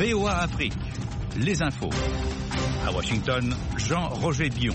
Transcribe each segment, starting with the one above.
VOA Afrique, les infos. À Washington, Jean-Roger Bion.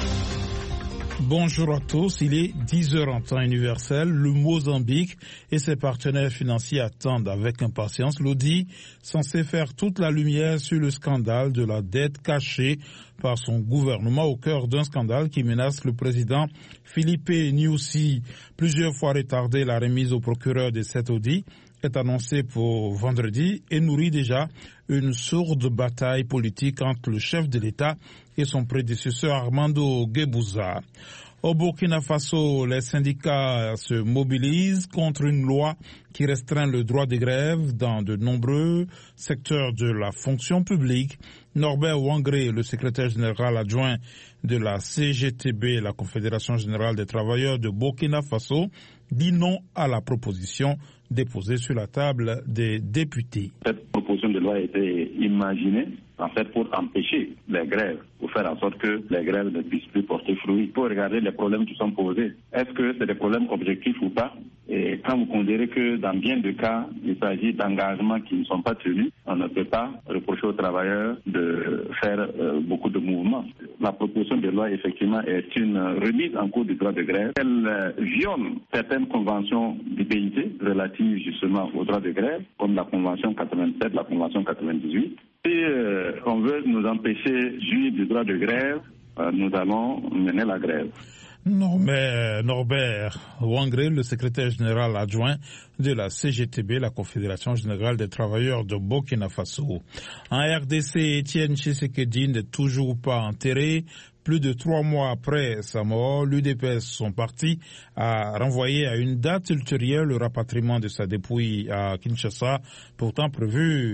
Bonjour à tous, il est 10h en temps universel. Le Mozambique et ses partenaires financiers attendent avec impatience l'audit censé faire toute la lumière sur le scandale de la dette cachée par son gouvernement au cœur d'un scandale qui menace le président Filipe Nyusi. Plusieurs fois retardé, la remise au procureur de cet audit est annoncée pour vendredi et nourrit déjà une sourde bataille politique entre le chef de l'État et son prédécesseur Armando Guebuza. Au Burkina Faso, les syndicats se mobilisent contre une loi qui restreint le droit de grève dans de nombreux secteurs de la fonction publique. Norbert Wangré, le secrétaire général adjoint de la CGTB, la Confédération générale des travailleurs de Burkina Faso, dit non à la proposition déposée sur la table des députés. Cette proposition de loi a été imaginée en fait pour empêcher les grèves, pour faire en sorte que les grèves ne puissent plus porter fruit. Il faut regarder les problèmes qui sont posés. Est-ce que c'est des problèmes objectifs ou pas? Et quand vous considérez que dans bien de cas, il s'agit d'engagements qui ne sont pas tenus, on ne peut pas reprocher aux travailleurs de faire beaucoup de mouvements. La proposition de loi, effectivement, est une remise en cause du droit de grève. Elle viole certaines conventions du BIT relatives justement au droit de grève, comme la Convention 87, la Convention 98. Si on veut nous empêcher de jouir du droit de grève, nous allons mener la grève. Non, mais Norbert Wangré, le secrétaire général adjoint de la CGTB, la Confédération générale des travailleurs de Burkina Faso. En RDC, Étienne Tshisekedi n'est toujours pas enterré. Plus de 3 mois après sa mort, l'UDPS, son parti, a renvoyé à une date ultérieure le rapatriement de sa dépouille à Kinshasa, pourtant prévu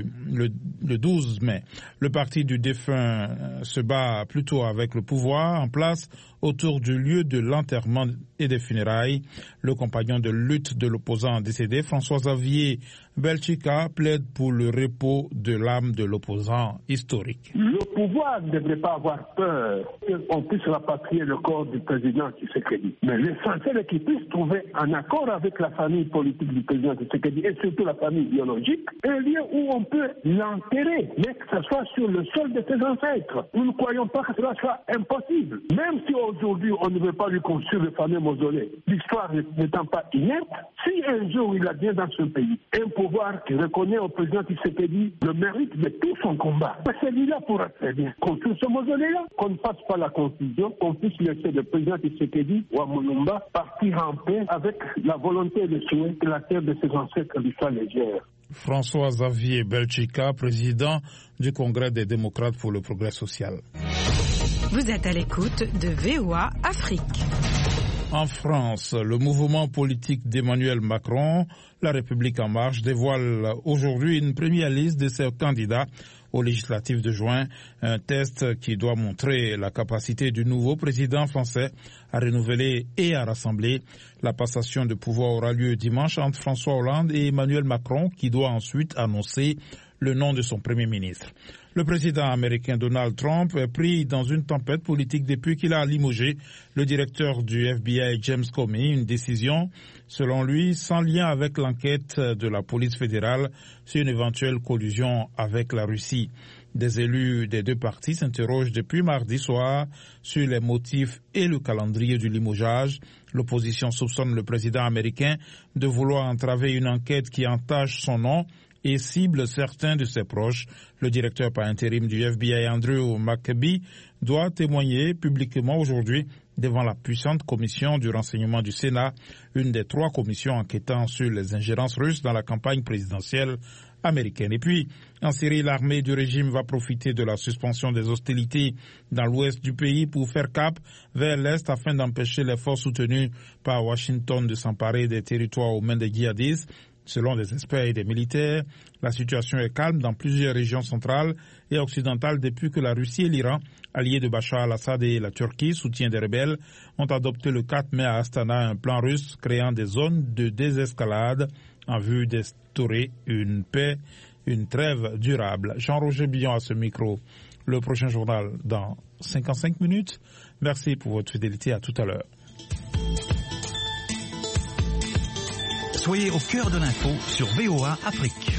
le 12 mai. Le parti du défunt se bat plutôt avec le pouvoir en place autour du lieu de l'enterrement et des funérailles. Le compagnon de lutte de l'opposant décédé, François-Xavier Belchica, plaide pour le repos de l'âme de l'opposant historique. Le pouvoir ne devrait pas avoir peur qu'on puisse rapatrier le corps du président Tshisekedi. Mais l'essentiel est qu'il puisse trouver un accord avec la famille politique du président Tshisekedi et surtout la famille biologique, un lieu où on peut l'enterrer, mais que ce soit sur le sol de ses ancêtres. Nous ne croyons pas que cela soit impossible. Même si aujourd'hui on ne veut pas lui construire le fameux mausolée, l'histoire n'étant pas inerte, si un jour il advient dans ce pays un pouvoir qui reconnaît au président Tshisekedi le mérite de tout son combat, celui-là pourra très bien construire ce mausolée-là, qu'on ne fasse pas la confusion, qu'on puisse laisser le président Tshisekedi ou Mulumba partir en paix avec la volonté et le souhait que la terre de ses ancêtres lui soit légère. François-Xavier Belchica, président du Congrès des démocrates pour le progrès social. Vous êtes à l'écoute de VOA Afrique. En France, le mouvement politique d'Emmanuel Macron, La République en marche, dévoile aujourd'hui une première liste de ses candidats aux législatives de juin, un test qui doit montrer la capacité du nouveau président français à renouveler et à rassembler. La passation de pouvoir aura lieu dimanche entre François Hollande et Emmanuel Macron, qui doit ensuite annoncer le nom de son premier ministre. Le président américain Donald Trump est pris dans une tempête politique depuis qu'il a limogé le directeur du FBI James Comey, une décision, selon lui, sans lien avec l'enquête de la police fédérale sur une éventuelle collusion avec la Russie. Des élus des deux partis s'interrogent depuis mardi soir sur les motifs et le calendrier du limogeage. L'opposition soupçonne le président américain de vouloir entraver une enquête qui entache son nom et cible certains de ses proches. Le directeur par intérim du FBI, Andrew McCabe, doit témoigner publiquement aujourd'hui devant la puissante commission du renseignement du Sénat, une des 3 commissions enquêtant sur les ingérences russes dans la campagne présidentielle américaine. Et puis, en Syrie, l'armée du régime va profiter de la suspension des hostilités dans l'ouest du pays pour faire cap vers l'est afin d'empêcher les forces soutenues par Washington de s'emparer des territoires aux mains des djihadistes. Selon des experts et des militaires, la situation est calme dans plusieurs régions centrales et occidentales depuis que la Russie et l'Iran, alliés de Bachar al-Assad et la Turquie, soutien des rebelles, ont adopté le 4 mai à Astana un plan russe créant des zones de désescalade en vue d'instaurer une paix, une trêve durable. Jean-Roger Bion à ce micro. Le prochain journal dans 55 minutes. Merci pour votre fidélité. À tout à l'heure. Soyez au cœur de l'info sur VOA Afrique.